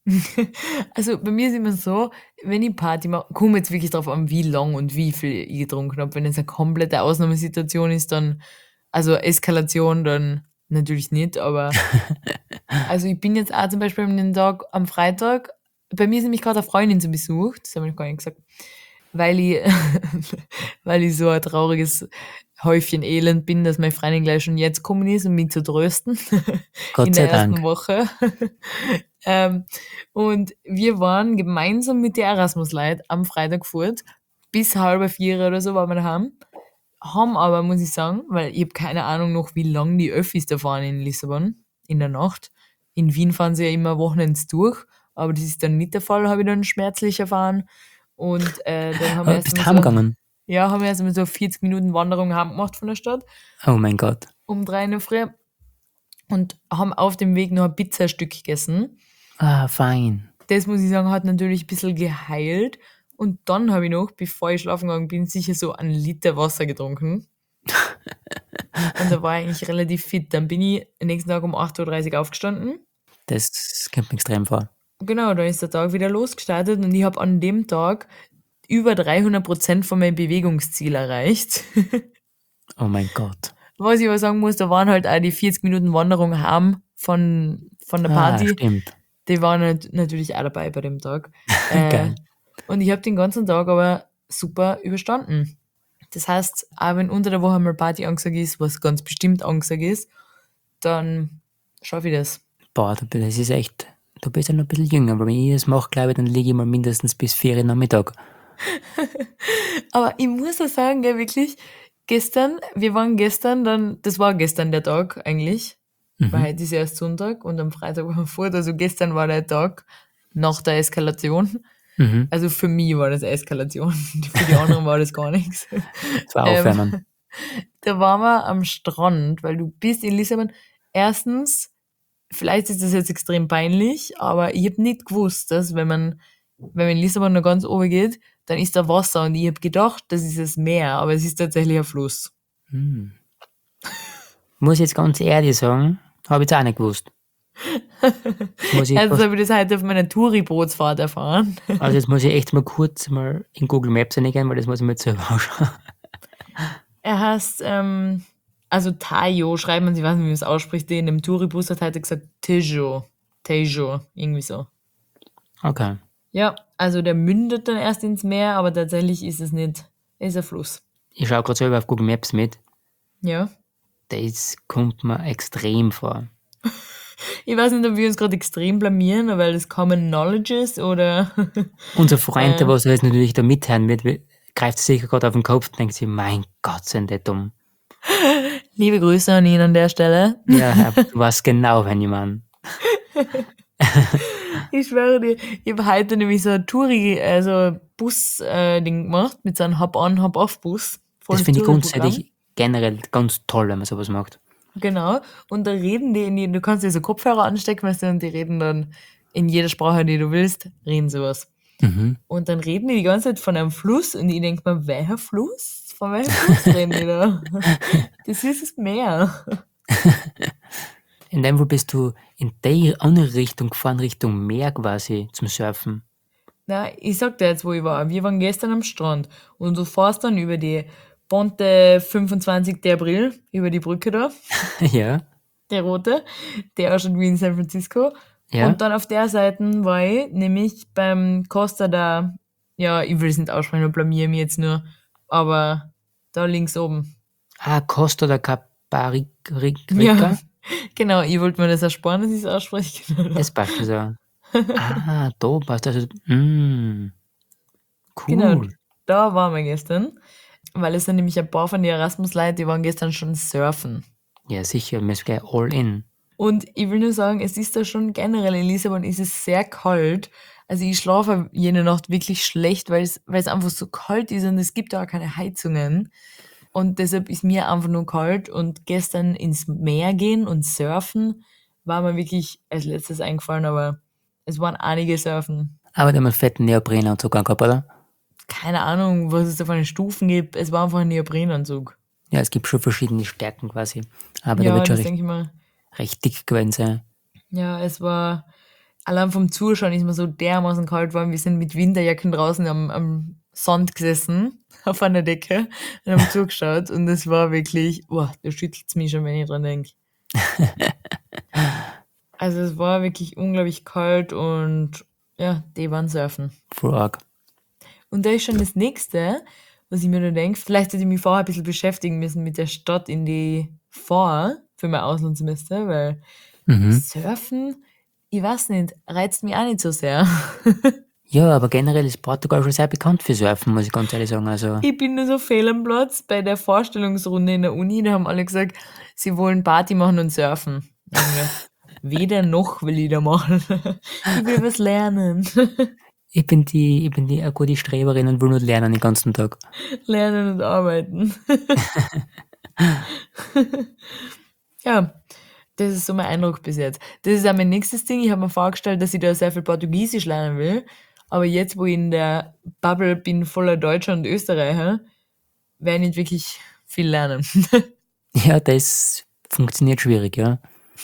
Also bei mir ist immer so, wenn ich Party mache, kommt jetzt wirklich drauf an, wie lang und wie viel ich getrunken habe. Wenn es eine komplette Ausnahmesituation ist, dann, also Eskalation, dann natürlich nicht, aber also ich bin jetzt auch zum Beispiel an dem Tag am Freitag, bei mir ist nämlich gerade eine Freundin zu Besuch, das habe ich noch gar nicht gesagt, weil ich, weil ich so ein trauriges Häufchen Elend bin, dass meine Freundin gleich schon jetzt gekommen ist, um mich zu trösten Gott in sei der ersten Dank. Woche. ähm, und wir waren gemeinsam mit den Erasmus-Leuten am Freitag fort, bis halb vier oder so waren wir daheim. Haben aber, muss ich sagen, weil ich habe keine Ahnung noch, wie lang die Öffis da fahren in Lissabon in der Nacht. In Wien fahren sie ja immer wochenends durch, aber das ist dann nicht der Fall, habe ich dann schmerzlich erfahren. Und äh, dann haben wir Oh, erst bist mal du so, heimgegangen? ja, haben wir erst mal so vierzig Minuten Wanderung heimgemacht von der Stadt Oh mein Gott. um drei in der Früh und haben auf dem Weg noch ein Pizzastück gegessen. Ah, fein. Das, muss ich sagen, hat natürlich ein bisschen geheilt. Und dann habe ich noch, bevor ich schlafen gegangen bin, sicher so einen Liter Wasser getrunken. Und da war ich eigentlich relativ fit. Dann bin ich am nächsten Tag um acht Uhr dreißig aufgestanden. Das kommt mir extrem vor. Genau, dann ist der Tag wieder losgestartet und ich habe an dem Tag über dreihundert Prozent von meinem Bewegungsziel erreicht. Oh mein Gott. Was ich aber sagen muss, da waren halt auch die vierzig Minuten Wanderung heim von, von der Ah, Party. stimmt. Die waren halt natürlich auch dabei bei dem Tag. Äh, Geil. und ich habe den ganzen Tag aber super überstanden. Das heißt, auch wenn unter der Woche mal Party angesagt ist, was ganz bestimmt angesagt ist, dann schaffe ich das. Boah, du, das ist echt, du bist ja noch ein bisschen jünger, aber wenn ich das mache, glaube ich, dann liege ich mal mindestens bis vier Uhr Nachmittag. Aber ich muss auch sagen, gell, wirklich, gestern, wir waren gestern dann, das war gestern der Tag eigentlich, weil Mhm. heute ist erst Sonntag und am Freitag waren wir fort, also gestern war der Tag nach der Eskalation. Mhm. Also für mich war das Eskalation, für die anderen war das gar nichts. Das war Ähm, aufwärmen. da waren wir am Strand, weil du bist in Lissabon. Erstens, vielleicht ist das jetzt extrem peinlich, aber ich habe nicht gewusst, dass wenn man, wenn man in Lissabon noch ganz oben geht, dann ist da Wasser und ich habe gedacht, das ist das Meer, aber es ist tatsächlich ein Fluss. Hm. Muss ich jetzt ganz ehrlich sagen, habe ich jetzt auch nicht gewusst. Muss ich Also fast, habe ich das heute auf meiner Touri-Bootsfahrt erfahren. also jetzt muss ich echt mal kurz mal in Google Maps reingehen, weil das muss ich mir jetzt selber anschauen. Er heißt, ähm, also Tayo, schreibt man, ich weiß nicht, wie man es ausspricht, der in dem Touribus hat heute gesagt Tejo. Tejo, irgendwie so. Okay. Ja, also der mündet dann erst ins Meer, aber tatsächlich ist es nicht, ist ein Fluss. Ich schaue gerade selber auf Google Maps mit. Ja. Das kommt mir extrem vor. Ich weiß nicht, ob wir uns gerade extrem blamieren, weil das Common Knowledge ist oder. Unser Freund, Äh. der was jetzt natürlich da mithören wird, will- greift sich sicher gerade auf den Kopf und denkt sich, mein Gott, sind die dumm. Liebe Grüße an ihn an der Stelle. Ja, du weißt genau, wenn jemand. Ich schwöre dir, ich habe heute nämlich so ein Touri, also Bus-Ding gemacht, mit so einem Hop-on, Hop-off-Bus. Das Volles finde ich Touri-Programm. grundsätzlich generell ganz toll, wenn man sowas macht. Genau. Und da reden die, in die du kannst dir so Kopfhörer anstecken, weißt du, und die reden dann in jeder Sprache, die du willst, reden sie was. Mhm. Und dann reden die die ganze Zeit von einem Fluss und ich denke mir, welcher Fluss? Von welchem Fluss reden die da? Das ist das Meer. In dem Fall bist du in die andere Richtung gefahren, Richtung Meer quasi, zum Surfen. Na, ich sag dir jetzt, wo ich war. Wir waren gestern am Strand und du fährst dann über die Ponte fünfundzwanzigsten April, über die Brücke da, Ja, der rote, der auch schon wie in San Francisco. ja. Und dann auf der Seite war ich nämlich beim Costa da, ja, ich will es nicht aussprechen und blamier mich jetzt nur, aber da links oben. Ah, Costa da Caparica. Ja, genau, ich wollte mir das ersparen, dass ich es ausspreche. Genau. Das passt schon so. Ah, da passt also. Mm, cool. Genau, da waren wir gestern, weil es sind nämlich ein paar von den Erasmus-Leuten, die waren gestern schon surfen. Ja, sicher, wir sind gleich all in. Und ich will nur sagen, es ist da schon generell in Lissabon ist es sehr kalt. Also ich schlafe jene Nacht wirklich schlecht, weil es, weil es einfach so kalt ist und es gibt da auch keine Heizungen. Und deshalb ist mir einfach nur kalt. Und gestern ins Meer gehen und surfen war mir wirklich als letztes eingefallen, aber es waren einige Surfen. Aber der hat einen fetten Neoprenanzug angehabt, oder? Keine Ahnung, was es da für eine Stufen gibt. Es war einfach ein Neoprenanzug. Ja, es gibt schon verschiedene Stärken quasi. Aber der Ja, wird schon das recht, denke ich mal. recht dick gewesen sein. Ja, es war, allein vom Zuschauen ist mir so dermaßen kalt geworden. Wir sind mit Winterjacken draußen am, am Sand gesessen, auf einer Decke, und haben zugeschaut. Und es war wirklich, boah, da schüttelt es mich schon, wenn ich dran denke. Also es war wirklich unglaublich kalt und ja, die waren surfen. Voll arg. Und da ist schon das Nächste, was ich mir da denke, vielleicht hätte ich mich vorher ein bisschen beschäftigen müssen mit der Stadt, in die ich fahre für mein Auslandssemester, weil Mhm. Surfen, ich weiß nicht, reizt mich auch nicht so sehr. Ja, aber generell ist Portugal schon sehr bekannt für Surfen, muss ich ganz ehrlich sagen. Also, Ich bin nur so fehl am Platz bei der Vorstellungsrunde in der Uni, da haben alle gesagt, sie wollen Party machen und surfen. Da hab ich gedacht, weder noch will ich da machen. Ich will was lernen. ich bin die, ich bin die eine gute Streberin und will nur lernen den ganzen Tag. Lernen und arbeiten. Ja, das ist so mein Eindruck bis jetzt. Das ist auch mein nächstes Ding. Ich habe mir vorgestellt, dass ich da sehr viel Portugiesisch lernen will. Aber jetzt, wo ich in der Bubble bin voller Deutscher und Österreicher, werde ich nicht wirklich viel lernen. Ja, das funktioniert schwierig, ja.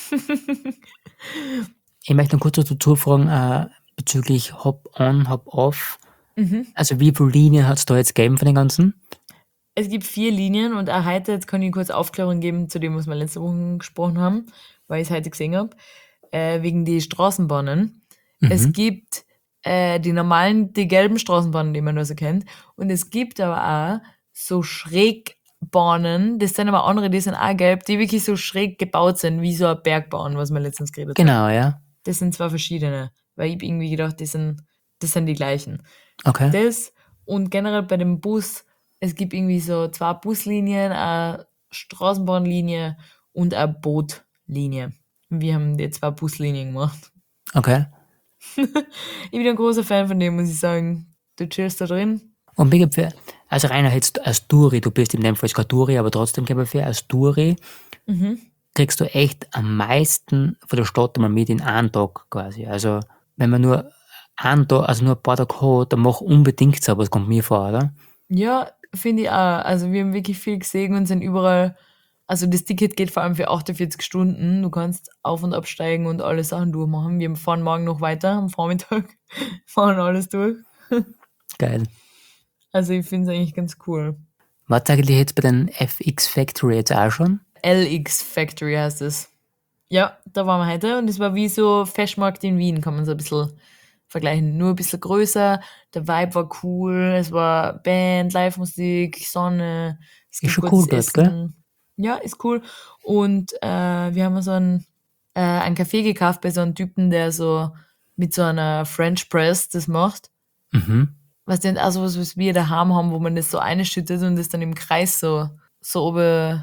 Ich möchte noch kurz dazu fragen, äh, bezüglich Hop-on, Hop-off. Mhm. Also wie viele Linien hat es da jetzt gegeben von den ganzen? Es gibt vier Linien und auch heute, jetzt kann ich kurz Aufklärung geben zu dem, was wir letzte Woche gesprochen haben, weil ich es heute gesehen habe, äh, wegen die Straßenbahnen. Mhm. Es gibt äh, die normalen, die gelben Straßenbahnen, die man nur so kennt. Und es gibt aber auch so Schrägbahnen, das sind aber andere, die sind auch gelb, die wirklich so schräg gebaut sind, wie so eine Bergbahn, was wir letztens geredet haben. Genau, ja. Das sind zwar verschiedene, weil ich hab irgendwie gedacht, das sind, das sind die gleichen. Okay. Das und generell bei dem Bus, es gibt irgendwie so zwei Buslinien, eine Straßenbahnlinie und eine Bootlinie. Wir haben die zwei Buslinien gemacht. Okay. Ich bin ein großer Fan von dem, muss ich sagen. Du chillst da drin. Und wie für, also reiner jetzt als Touri, du bist in dem Fall kein Touri, aber trotzdem glaube ich für als Touri Mhm. kriegst du echt am meisten von der Stadt mal mit in einem Tag quasi. Also wenn man nur einen Tag, also nur ein paar Tage hat, dann mach unbedingt so, aber es kommt mir vor, oder? Ja, finde ich auch. Also wir haben wirklich viel gesehen und sind überall, also das Ticket geht vor allem für achtundvierzig Stunden. Du kannst auf- und absteigen und alle Sachen durchmachen. Wir fahren morgen noch weiter am Vormittag, fahren alles durch. Geil. Also ich finde es eigentlich ganz cool. Was eigentlich jetzt bei den F X Factory jetzt auch schon? L X Factory heißt es. Ja, da waren wir heute und es war wie so Festmarkt in Wien, kann man so ein bisschen vergleichen. Nur ein bisschen größer, der Vibe war cool, es war Band, Live-Musik, Sonne, es gibt schon gutes cool dort, Essen. Ja, ist cool. Und äh, wir haben so einen, äh, einen Kaffee gekauft bei so einem Typen, der so mit so einer French Press das macht. Mhm. Was denn also was, was wir daheim haben, wo man das so einschüttet und das dann im Kreis so, so oben,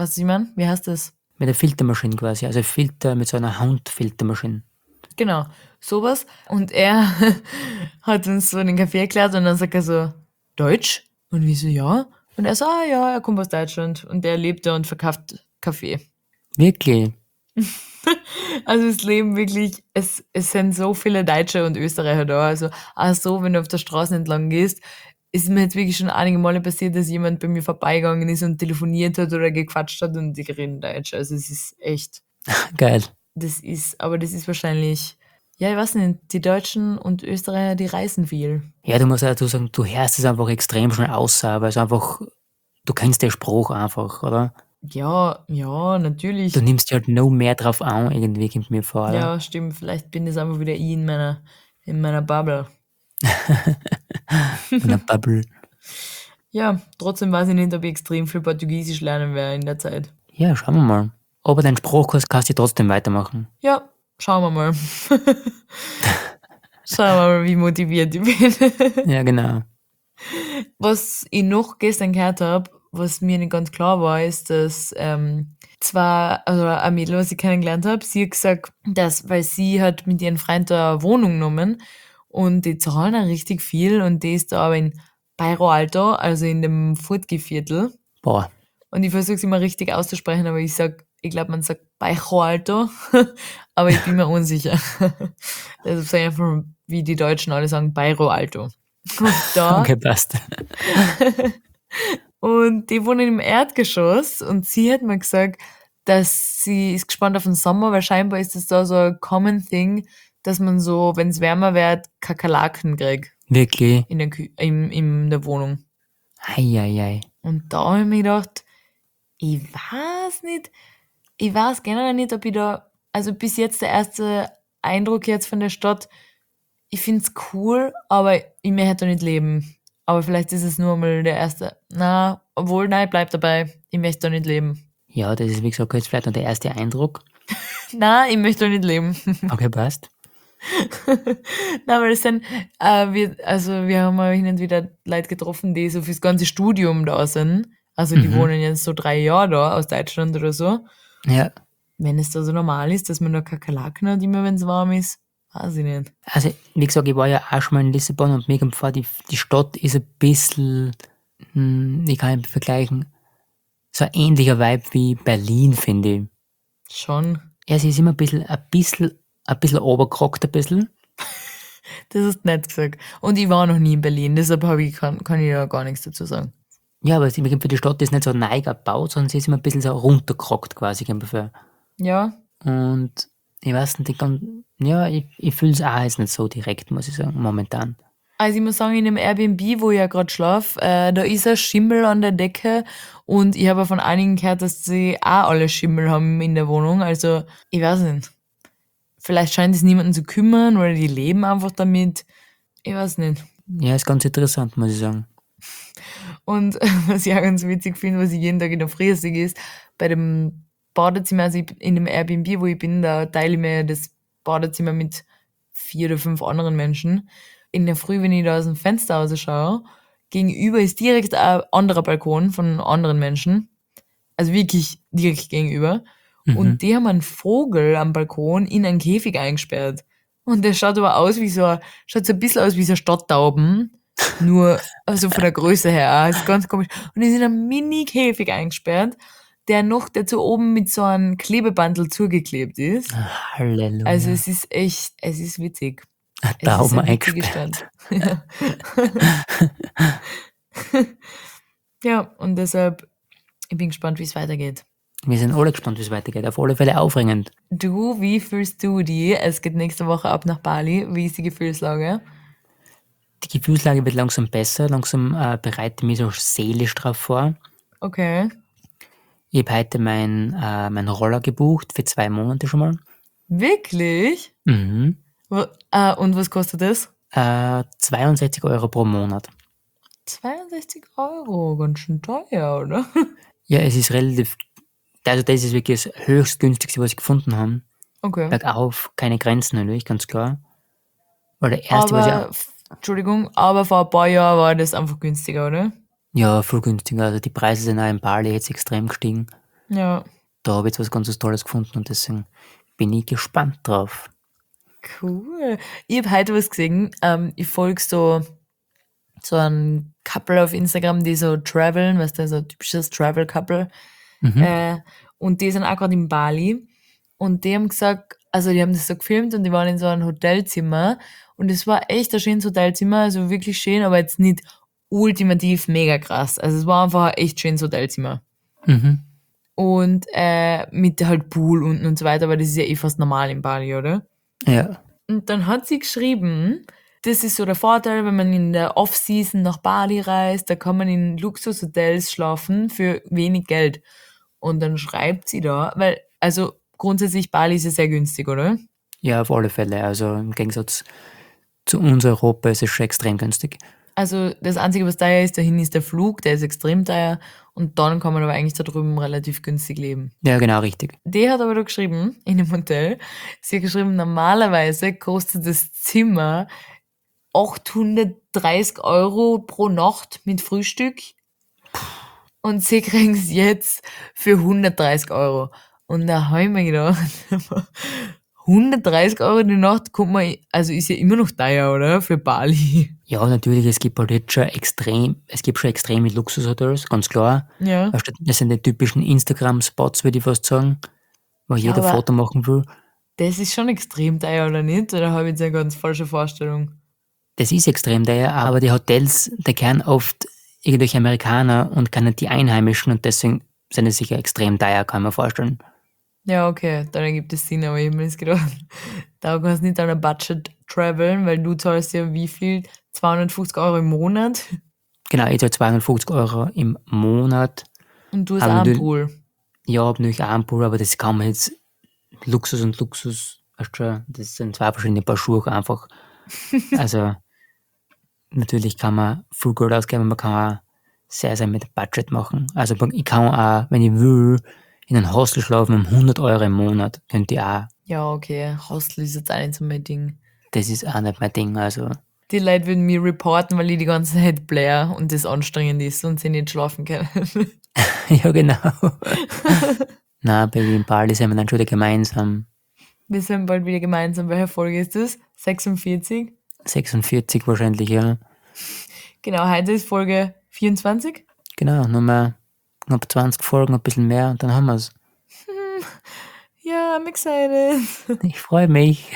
Was ich meine? Wie heißt das? Mit der Filtermaschine quasi, also Filter mit so einer Handfiltermaschine. Genau, sowas. Und er hat uns so den Kaffee erklärt und dann sagt er so, Deutsch? Und wir so, ja. Und er so, ah ja, er kommt aus Deutschland und er lebt da und verkauft Kaffee. Wirklich? Also es leben wirklich, es, es sind so viele Deutsche und Österreicher da. Also auch so, wenn du auf der Straße entlang gehst, ist mir jetzt wirklich schon einige Male passiert, dass jemand bei mir vorbeigegangen ist und telefoniert hat oder gequatscht hat und die reden Deutsch. Also es ist echt, Geil. das ist, aber das ist wahrscheinlich, ja, ich weiß nicht, die Deutschen und Österreicher, die reisen viel. Ja, du musst ja dazu sagen, du hörst es einfach extrem schnell aus, weil es einfach, du kennst den Spruch einfach, oder? Ja, ja, natürlich. Du nimmst dich halt noch mehr drauf an, irgendwie kommt mir vor, oder? Ja, stimmt. Vielleicht bin das einfach wieder ich in meiner, in meiner Bubble. In der Bubble. Ja, trotzdem weiß ich nicht, ob ich extrem viel Portugiesisch lernen werde in der Zeit. Ja, schauen wir mal. Aber dein Sprachkurs kannst du trotzdem weitermachen. Ja, schauen wir mal. Schauen wir mal, wie motiviert ich bin. Ja, genau. Was ich noch gestern gehört habe, was mir nicht ganz klar war, ist, dass ähm, zwar, also ein Mädel, was ich kennengelernt habe, sie hat gesagt, dass, weil sie hat mit ihrem Freund da eine Wohnung genommen und die zahlen auch richtig viel und die ist da aber in Bairro Alto, also in dem Furtgeviertel. Boah. Und ich versuche es immer richtig auszusprechen, aber ich sag, ich glaube, man sagt Bairro Alto, aber ich bin mir unsicher. Deshalb sage ich einfach, wie die Deutschen alle sagen, Bairro Alto. Und da, Okay, passt. und die wohnen im Erdgeschoss und sie hat mir gesagt, dass sie ist gespannt auf den Sommer, weil scheinbar ist das da so ein common thing, dass man so, wenn es wärmer wird, Kakerlaken kriegt Wirklich? in der, Kü in, in der Wohnung. Eieiei. Und da habe ich mir gedacht, ich weiß nicht, ich weiß generell nicht, ob ich da, also bis jetzt der erste Eindruck jetzt von der Stadt, ich find's cool, aber ich möchte da nicht leben. Aber vielleicht ist es nur mal der erste, na, obwohl, nein, bleib dabei, ich möchte da nicht leben. Ja, das ist wie gesagt jetzt vielleicht noch der erste Eindruck. Nein, ich möchte da nicht leben. Okay, passt. Nein, weil es sind, äh, wir, also wir haben mal hin und wieder Leute getroffen, die so fürs ganze Studium da sind. Also die Mhm. wohnen jetzt so drei Jahre da aus Deutschland oder so. Ja. Wenn es da so normal ist, dass man da Kakerlaken hat, immer wenn es warm ist, weiß ich nicht. Also, wie gesagt, ich war ja auch schon mal in Lissabon und mir kommt vor, die, die Stadt ist ein bisschen, hm, ich kann nicht vergleichen, so ein ähnlicher Vibe wie Berlin, finde ich. Schon. Ja, sie ist immer ein bisschen, ein bisschen, ein bisschen oberkrockt, ein bisschen. Das ist nett gesagt. Und ich war noch nie in Berlin, deshalb habe ich, kann, kann ich ja gar nichts dazu sagen. Ja, aber sie- mir kommt für die Stadt ist nicht so neig gebaut, sondern sie ist immer ein bisschen so runterkrockt quasi, kommt mir vor. Ja, Und ich weiß nicht, ich kann, ja, ich, ich fühle es auch jetzt nicht so direkt, muss ich sagen, momentan. also ich muss sagen, in dem Airbnb, wo ich ja gerade schlafe, äh, da ist ein Schimmel an der Decke und ich habe von einigen gehört, dass sie auch alle Schimmel haben in der Wohnung. Also ich weiß nicht. Vielleicht scheint es niemanden zu kümmern oder die leben einfach damit. Ich weiß nicht. Ja, ist ganz interessant, muss ich sagen. Und was ich auch ganz witzig finde, was ich jeden Tag in der Früh sehe, ist, bei dem Badezimmer, also ich, in dem Airbnb, wo ich bin, da teile ich mir das Badezimmer mit vier oder fünf anderen Menschen. In der Früh, wenn ich da aus dem Fenster raus schaue, gegenüber ist direkt ein anderer Balkon von anderen Menschen. Also wirklich direkt gegenüber. Mhm. Und die haben einen Vogel am Balkon in einen Käfig eingesperrt. Und der schaut aber aus wie so, ein- schaut so ein bisschen aus wie so ein Stadttauben. Nur, also von der Größe her, ist ganz komisch. Und die sind in einem Mini-Käfig eingesperrt, der noch dazu oben mit so einem Klebebandel zugeklebt ist. Halleluja. Also es ist echt, es ist witzig. Ein Es ist Daumen eine witzige eingesperrt. Stadt. Ja. Ja, und deshalb, ich bin gespannt, wie es weitergeht. Wir sind alle gespannt, wie es weitergeht. Auf alle Fälle aufregend. Du, wie fühlst du die? Es geht nächste Woche ab nach Bali. Wie ist die Gefühlslage? Die Gefühlslage wird langsam besser. Langsam äh, bereite ich mich so seelisch drauf vor. Okay. Ich habe heute mein, äh, mein Roller gebucht für zwei Monate schon mal. Wirklich? Mhm. Wo, äh, und was kostet das? Äh, zweiundsechzig Euro pro Monat. zweiundsechzig Euro, ganz schön teuer, oder? Ja, es ist relativ, also das ist wirklich das höchst günstigste, was ich gefunden habe. Okay. Bergauf, keine Grenzen natürlich, ganz klar. Weil der erste, was Aber, f- Entschuldigung, aber vor ein paar Jahren war das einfach günstiger, oder? ich, ja, voll günstiger. Also die Preise sind auch in Bali jetzt extrem gestiegen. Ja, Da habe ich jetzt was ganz was Tolles gefunden und deswegen bin ich gespannt drauf. cool. Ich habe heute was gesehen. Ähm, ich folge so, so ein Couple auf Instagram, die so traveln, weißt du, so ein typisches Travel-Couple. Mhm. Äh, und die sind auch gerade in Bali. Und die haben gesagt, also die haben das so gefilmt und die waren in so einem Hotelzimmer. Und es war echt ein schönes Hotelzimmer, also wirklich schön, aber jetzt nicht ultimativ mega krass. Also es war einfach ein echt schönes Hotelzimmer. Mhm. Und äh, mit halt Pool unten und so weiter, aber das ist ja eh fast normal in Bali, oder? Ja. Und dann hat sie geschrieben, das ist so der Vorteil, wenn man in der Off-Season nach Bali reist, da kann man in Luxushotels schlafen für wenig Geld. Und dann schreibt sie da, weil, also grundsätzlich Bali ist ja sehr günstig, oder? Ja, auf alle Fälle. Also im Gegensatz zu uns Europa ist es schon extrem günstig. Also das Einzige, was teuer ist, dahin ist der Flug, der ist extrem teuer. Und dann kann man aber eigentlich da drüben relativ günstig leben. Ja, genau, richtig. Die hat aber da geschrieben, in dem Hotel, sie hat geschrieben, normalerweise kostet das Zimmer achthundertdreißig Euro pro Nacht mit Frühstück und sie kriegen es jetzt für hundertdreißig Euro. Und da habe ich mir gedacht, hundertdreißig Euro die Nacht kommt man, also ist ja immer noch teuer, oder? Für Bali. Ja, natürlich, es gibt halt jetzt schon extrem, es gibt schon extreme Luxushotels, ganz klar. Ja. Weißt du, das sind die typischen Instagram-Spots, würde ich fast sagen, wo Ja, jeder aber Foto machen will. das ist schon extrem teuer, oder nicht? Oder habe ich jetzt eine ganz falsche Vorstellung? Das ist extrem teuer, aber die Hotels, die kennen oft irgendwelche Amerikaner und kennen die Einheimischen und deswegen sind es sicher extrem teuer, kann man vorstellen. Ja, okay, dann ergibt es Sinn, aber ich habe mir das gedacht, da kannst du nicht an ein Budget traveln, weil du zahlst ja wie viel? zweihundertfünfzig Euro im Monat Genau, ich zahle zweihundertfünfzig Euro im Monat. und du hast Hab auch einen natürlich, Pool. ja, habe natürlich auch einen Pool, aber das kann man jetzt, Luxus und Luxus, weißt du schon, das sind zwei verschiedene Paar Schuhe einfach. Also, natürlich kann man viel Geld ausgeben, man kann auch sehr, sehr mit Budget machen. Also, ich kann auch, wenn ich will, in einem Hostel schlafen um hundert Euro im Monat, könnte ich auch. Ja, okay, Hostel ist jetzt auch nicht so mein Ding. Das ist auch nicht mein Ding, also. Die Leute würden mir reporten, weil ich die ganze Zeit bläher und das anstrengend ist und sie nicht schlafen können. Ja, genau. Na, Baby, in Bali sind wir dann schon wieder gemeinsam. Wir sind bald wieder gemeinsam. Welche Folge ist das? sechsundvierzig? sechsundvierzig wahrscheinlich, ja. Genau, heute ist Folge vierundzwanzig. Genau, nur mal knapp zwanzig Folgen, ein bisschen mehr und dann haben wir's. Ja, I'm excited. Ich freue mich.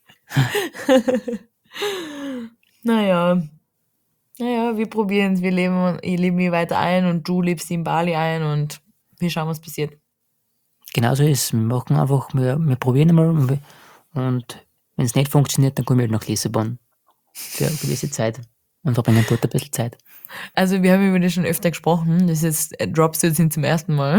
Naja, naja, wir probieren es. Wir leben, ich lebe mich weiter ein und du lebst in Bali ein und wir schauen, was passiert. Genauso ist es. Wir machen einfach, wir, wir probieren einmal und, wir- und wenn es nicht funktioniert, dann kommen wir halt nach Lissabon für eine gewisse Zeit und verbringen dort ein bisschen Zeit. Also wir haben über das schon öfter gesprochen. Das ist äh, droppst du jetzt nicht zum ersten Mal.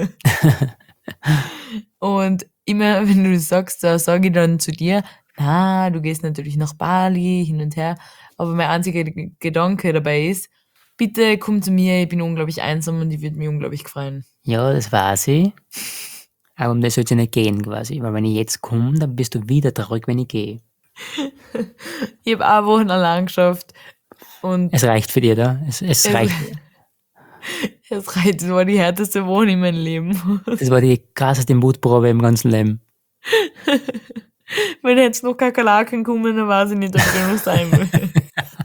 Und immer, wenn du das sagst, da sage ich dann zu dir, na, du gehst natürlich nach Bali, hin und her. Aber mein einziger G- Gedanke dabei ist, bitte komm zu mir, ich bin unglaublich einsam und ich würde mich unglaublich freuen. Ja, das weiß ich. Aber um das soll es ja nicht gehen quasi. Weil wenn ich jetzt komme, dann bist du wieder traurig, wenn ich gehe. Ich habe auch Wochen allein geschafft und Es reicht für dich, oder? Es, es Es- reicht. es reicht, das war die härteste Woche in meinem Leben. Das war die krasseste Mutprobe im ganzen Leben. Wenn jetzt noch Kakerlaken kommen, dann weiß ich nicht, ob ich noch sein will.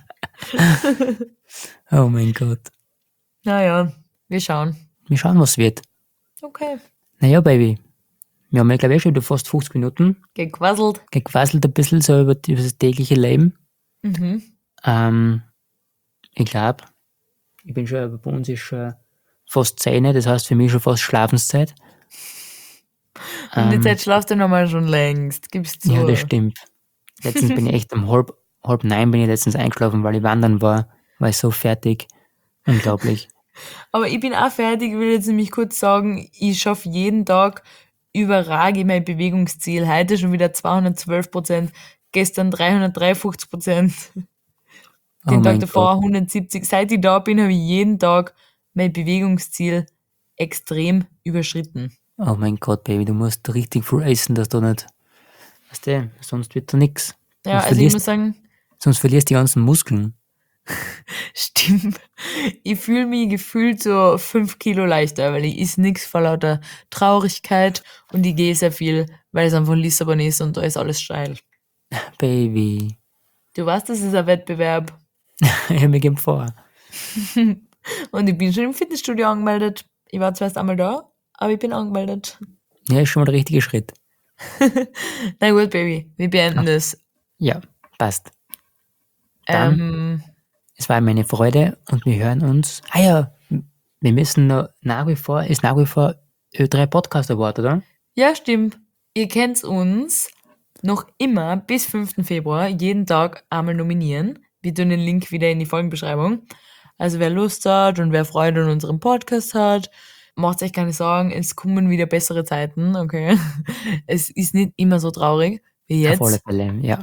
Oh mein Gott. Naja, wir schauen. Wir schauen, was wird. Okay. Naja, Baby. Wir haben ja, glaube ich, schon wieder fast fünfzig Minuten Gequasselt. gequasselt ein bisschen so über, über das tägliche Leben. Mhm. Ähm, ich glaube, ich bin schon, bei uns ist schon fast zehn, das heißt für mich schon fast Schlafenszeit. Und die Ähm, Zeit schlaft ja nochmal schon längst. Gibst du. Ja, das stimmt. Letztens bin ich echt um halb, halb neun bin ich letztens eingeschlafen, weil ich wandern war. War ich so fertig. Unglaublich. Aber ich bin auch fertig. Ich will jetzt nämlich kurz sagen, ich schaffe jeden Tag überrage mein Bewegungsziel. Heute schon wieder zweihundertzwölf Prozent. Gestern dreihundertdreiundfünfzig Prozent. Oh Den Tag mein davor Gott. hundertsiebzig. Seit ich da bin, habe ich jeden Tag mein Bewegungsziel extrem überschritten. Oh mein Gott, Baby, du musst richtig viel essen, dass du nicht. Weißt du, sonst wird da nix. Ja, Sonst also ich verlierst, muss sagen, sonst verlierst du die ganzen Muskeln. Stimmt. Ich fühle mich gefühlt so fünf Kilo leichter, weil ich is nix vor lauter Traurigkeit und ich gehe sehr viel, weil es einfach Lissabon ist und da ist alles steil. Baby. Du weißt, das ist ein Wettbewerb. Ja, mir geht vor. Und ich bin schon im Fitnessstudio angemeldet. Ich war zwar erst einmal da, aber ich bin angemeldet. Ja, ist schon mal der richtige Schritt. Na gut, Baby, wir beenden das. Ja, passt. Dann, Ähm, es war mir eine Freude und wir hören uns. Ah ja, wir müssen noch nach wie vor, ist nach wie vor Ö drei Podcast Award, oder? ja, stimmt. Ihr könnt uns noch immer bis fünften Februar jeden Tag einmal nominieren. Wir tun den Link wieder in die Folgenbeschreibung. Also wer Lust hat und wer Freude an unserem Podcast hat, macht euch keine Sorgen, es kommen wieder bessere Zeiten, okay? Es ist nicht immer so traurig wie Auf alle jetzt. Fälle, ja.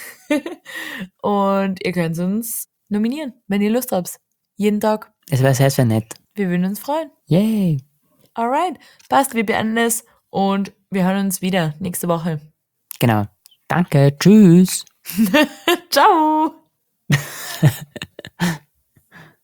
Und ihr könnt uns nominieren, wenn ihr Lust habt. Jeden Tag. Es wäre sehr, sehr nett. Wir würden uns freuen. Yay! Alright, passt, wir beenden es und wir hören uns wieder nächste Woche. Genau. Danke, tschüss! Ciao!